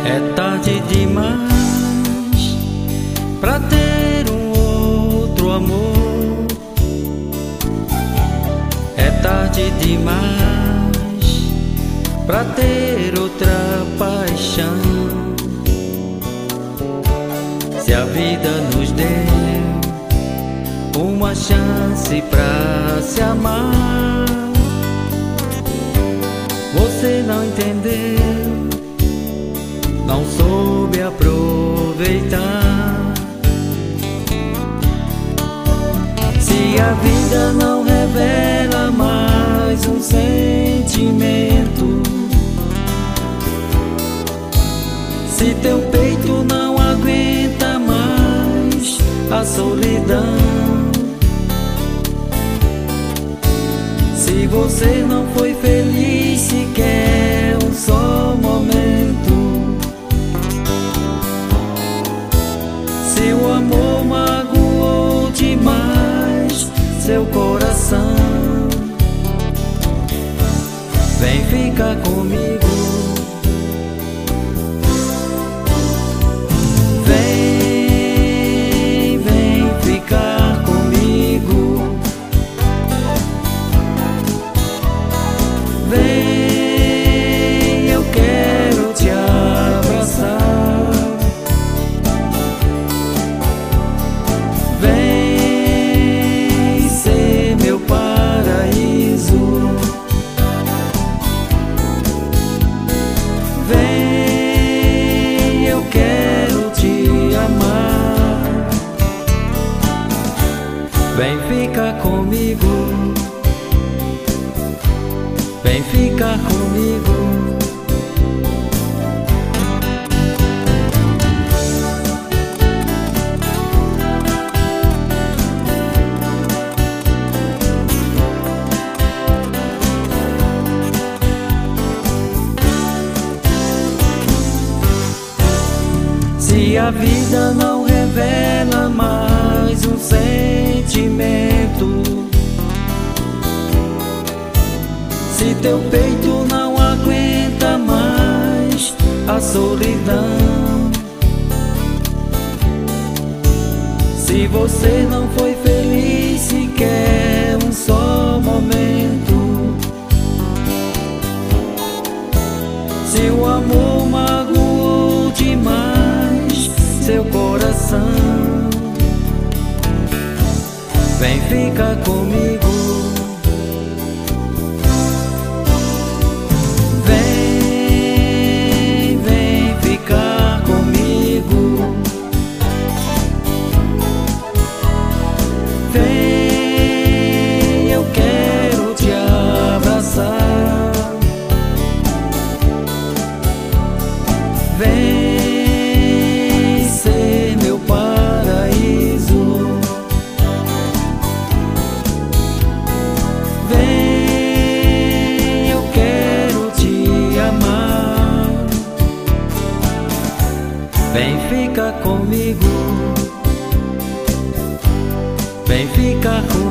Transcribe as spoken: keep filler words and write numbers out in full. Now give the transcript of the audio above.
É tarde demais pra ter um outro amor. É tarde demais pra ter outra paixão. Se a vida nos deu uma chance pra se amar, você não entendeu, não soube aproveitar. Se a vida não revela mais um sentimento, se teu peito não aguenta mais a solidão, se você não foi feliz sequer um só momento, se o amor magoou demais seu coração, vem ficar comigo. Vem, vem ficar comigo. Vem, eu quero te abraçar. Vem ser meu paraíso. Vem, eu quero te amar. Vem ficar comigo. Vem ficar comigo. Se a vida não revela mais um sentimento, se teu peito não aguenta mais a solidão, se você não foi feliz sequer um só momento, se o amor magoou demais seu coração, vem ficar comigo. Vem, eu quero te abraçar. Vem ser meu paraíso. Vem, eu quero te amar. Vem ficar comigo. Vem ficar comigo.